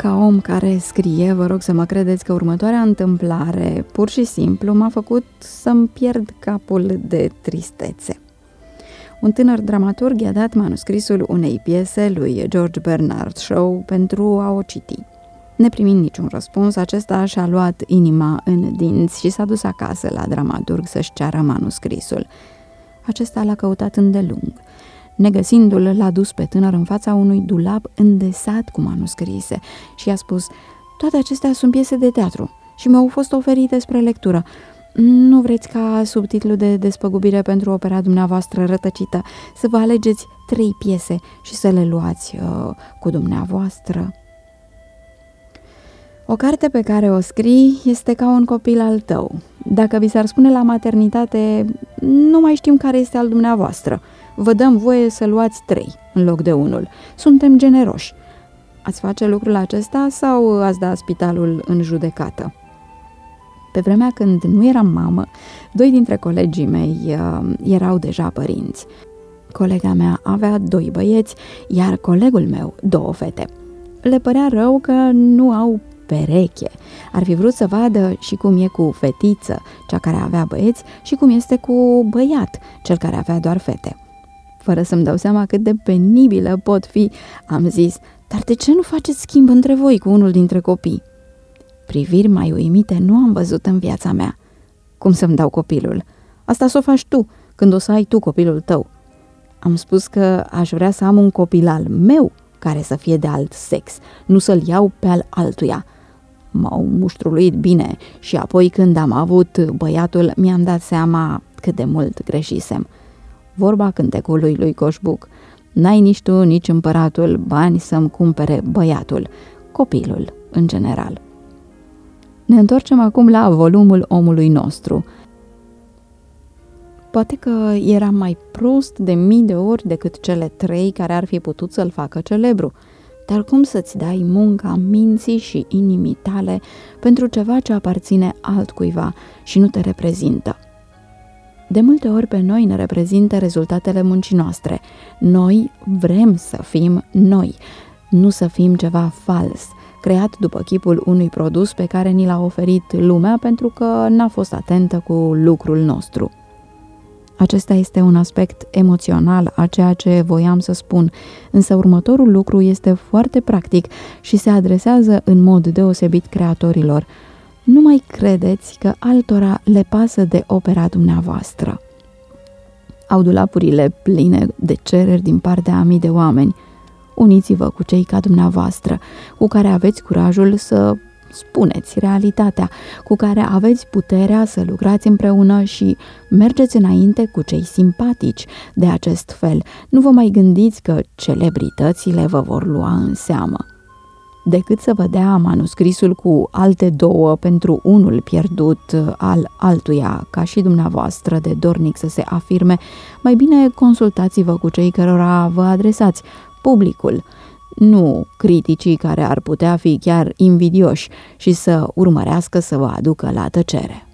Ca om care scrie, vă rog să mă credeți că următoarea întâmplare, pur și simplu, m-a făcut să-mi pierd capul de tristețe. Un tânăr dramaturg i-a dat manuscrisul unei piese lui George Bernard Shaw pentru a o citi. Neprimind niciun răspuns, acesta și-a luat inima în dinți și s-a dus acasă la dramaturg să-și ceară manuscrisul. Acesta l-a căutat îndelung. Negăsindu-l, l-a dus pe tânăr în fața unui dulap îndesat cu manuscrise și i-a spus: toate acestea sunt piese de teatru și mi-au fost oferite spre lectură. Nu vreți ca subtitlu de despăgubire pentru opera dumneavoastră rătăcită să vă alegeți 3 piese și să le luați cu dumneavoastră? O carte pe care o scrii este ca un copil al tău. Dacă vi s-ar spune la maternitate: nu mai știm care este al dumneavoastră, vă dăm voie să luați 3 în loc de 1. Suntem generoși. Ați face lucrul acesta sau ați da spitalul în judecată? Pe vremea când nu eram mamă, 2 dintre colegii mei erau deja părinți. Colega mea avea 2 băieți, iar colegul meu 2 fete. Le părea rău că nu au pereche. Ar fi vrut să vadă și cum e cu fetiță, cea care avea băieți, și cum este cu băiat, cel care avea doar fete. Fără să-mi dau seama cât de penibilă pot fi, am zis: dar de ce nu faceți schimb între voi cu unul dintre copii? Priviri mai uimite nu am văzut în viața mea. Cum să-mi dau copilul? Asta s-o faci tu, când o să ai tu copilul tău. Am spus că aș vrea să am un copil al meu care să fie de alt sex, nu să-l iau pe al altuia. M-au muștruluit bine și apoi, când am avut băiatul, mi-am dat seama cât de mult greșisem. Vorba cântecului lui Coșbuc: n-ai nici tu, nici împăratul bani să-mi cumpere băiatul, copilul în general. Ne întoarcem acum la volumul omului nostru. Poate că era mai prost de 1000 de ori decât cele 3 care ar fi putut să-l facă celebru, dar cum să-ți dai munca minții și inimii tale pentru ceva ce aparține altcuiva și nu te reprezintă? De multe ori pe noi ne reprezintă rezultatele muncii noastre. Noi vrem să fim noi, nu să fim ceva fals, creat după chipul unui produs pe care ni l-a oferit lumea pentru că n-a fost atentă cu lucrul nostru. Acesta este un aspect emoțional a ceea ce voiam să spun, însă următorul lucru este foarte practic și se adresează în mod deosebit creatorilor. Nu mai credeți că altora le pasă de opera dumneavoastră. Au dulapurile pline de cereri din partea a mii de oameni. Uniți-vă cu cei ca dumneavoastră, cu care aveți curajul să spuneți realitatea, cu care aveți puterea să lucrați împreună și mergeți înainte cu cei simpatici. De acest fel, nu vă mai gândiți că celebritățile vă vor lua în seamă. Decât să vă dea manuscrisul cu alte 2 pentru unul pierdut al altuia, ca și dumneavoastră de dornic să se afirme, mai bine consultați-vă cu cei cărora vă adresați, publicul, nu criticii care ar putea fi chiar invidioși și să urmărească să vă aducă la tăcere.